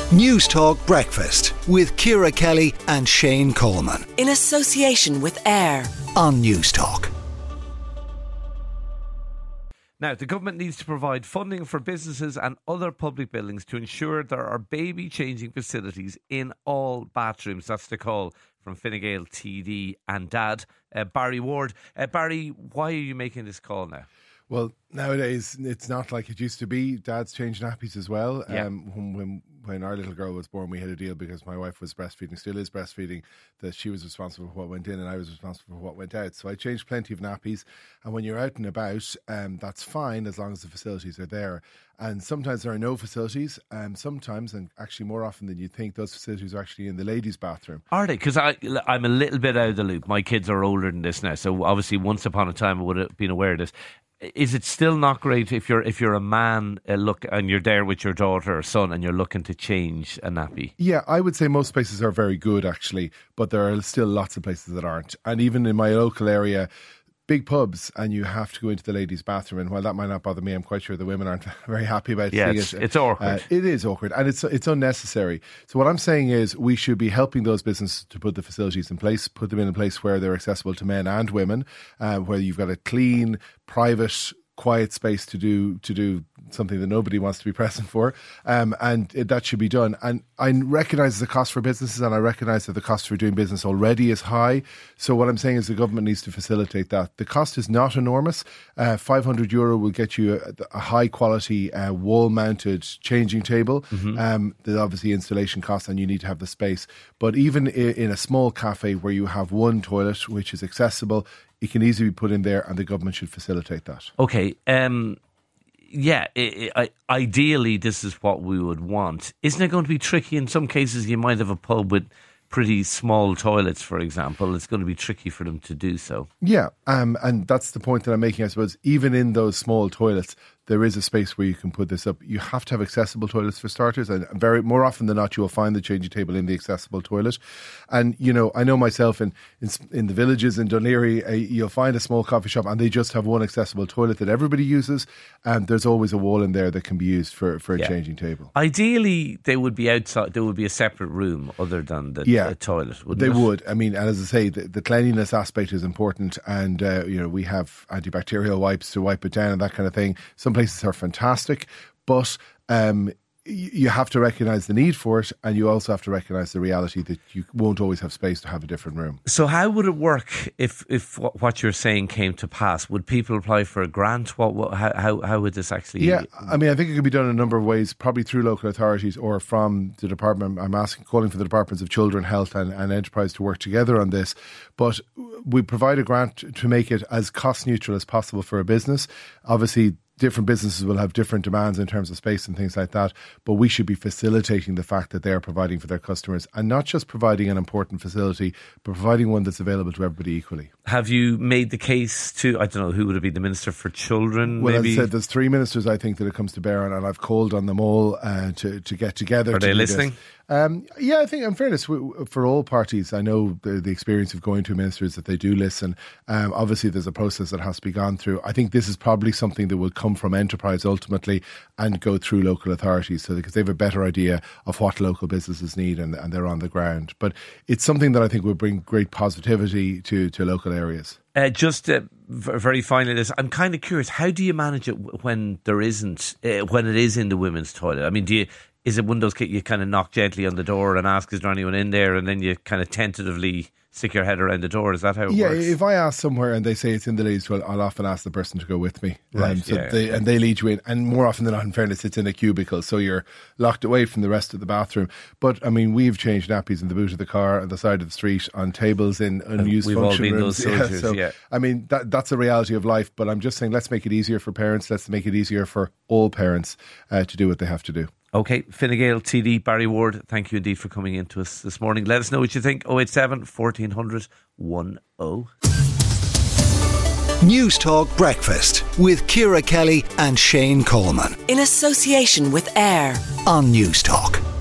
News Talk Breakfast with Ciara Kelly and Shane Coleman. In association with AIR On News Talk. Now, the government needs to provide funding for businesses and other public buildings to ensure there are baby changing facilities in all bathrooms. That's the call from Fine Gael TD and Dad, Barry Ward. Barry, why are you making this call now? Well, nowadays it's not like it used to be. Dads change nappies as well. Yeah. When our little girl was born, we had a deal because my wife was breastfeeding, still is breastfeeding, that she was responsible for what went in and I was responsible for what went out. So I changed plenty of nappies. And when you're out and about, that's fine as long as the facilities are there. And sometimes there are no facilities. Sometimes, and actually more often than you think, those facilities are actually in the ladies' bathroom. Are they? Because I'm a little bit out of the loop. My kids are older than this now, so obviously once upon a time I would have been aware of this. Is it still not great if you're a man and you're there with your daughter or son and you're looking to change a nappy? Yeah, I would say most places are very good actually, but there are still lots of places that aren't. And even in my local area, big pubs, and you have to go into the ladies' bathroom. And while that might not bother me, I'm quite sure the women aren't very happy about seeing it. It's awkward. It is awkward, and it's unnecessary. So what I'm saying is we should be helping those businesses to put the facilities in place, put them in a place where they're accessible to men and women, where you've got a clean, private, quiet space to do something that nobody wants to be present for, and that should be done. And I recognise the cost for businesses, and I recognise that the cost for doing business already is high. So what I'm saying is the government needs to facilitate that. The cost is not enormous. €500 will get you a high quality wall mounted changing table. There's obviously installation costs, and you need to have the space. But even in a small cafe where you have one toilet which is accessible, it can easily be put in there, and the government should facilitate that. Okay. Ideally, this is what we would want. Isn't it going to be tricky? In some cases, you might have a pub with pretty small toilets, for example. It's going to be tricky for them to do so. Yeah, and that's the point that I'm making, I suppose. Even in those small toilets, there is a space where you can put this up. You have to have accessible toilets for starters, and more often than not, you will find the changing table in the accessible toilet. And I know myself in the villages in Dún Laoghaire, you'll find a small coffee shop, and they just have one accessible toilet that everybody uses, and there's always a wall in there that can be used for a changing table. Ideally, they would be outside. There would be a separate room other than the toilet. Wouldn't they it? would. I mean, and as I say, the cleanliness aspect is important, and we have antibacterial wipes to wipe it down and that kind of thing. Some places are fantastic, but you have to recognise the need for it, and you also have to recognise the reality that you won't always have space to have a different room. So how would it work if what you're saying came to pass? Would people apply for a grant? How would this actually... Yeah, I mean, I think it could be done in a number of ways, probably through local authorities or from the department. I'm calling for the departments of Children, Health and Enterprise to work together on this. But we provide a grant to make it as cost neutral as possible for a business. Obviously, different businesses will have different demands in terms of space and things like that, but we should be facilitating the fact that they are providing for their customers, and not just providing an important facility, but providing one that's available to everybody equally. Have you made the case to, I don't know, who would it be, the Minister for Children? Well, maybe? as I said, there's 3 ministers I think that it comes to bear on, and I've called on them all to get together. Are they listening? Yeah, I think, in fairness, for all parties, I know the experience of going to ministers that they do listen. Obviously, there's a process that has to be gone through. I think this is probably something that will come from Enterprise ultimately and go through local authorities, because they have a better idea of what local businesses need, and they're on the ground. But it's something that I think will bring great positivity to local areas. Very finally, I'm kind of curious, how do you manage it when there isn't, when it is in the women's toilet? I mean, is it one of those you kind of knock gently on the door and ask, is there anyone in there? And then you kind of tentatively stick your head around the door. Is that how it works? Yeah, if I ask somewhere and they say it's in the ladies' toilet, I'll often ask the person to go with me. Right. And they lead you in. And more often than not, in fairness, it's in a cubicle, so you're locked away from the rest of the bathroom. But, I mean, we've changed nappies in the boot of the car, on the side of the street, on tables in unused function rooms. We've all been those soldiers, I mean, that's a reality of life. But I'm just saying, let's make it easier for parents. Let's make it easier for all parents to do what they have to do. Okay, Fine Gael TD, Barry Ward, thank you indeed for coming in to us this morning. Let us know what you think. 087 1400 10. News Talk Breakfast with Ciara Kelly and Shane Coleman. in association with AIR On News Talk.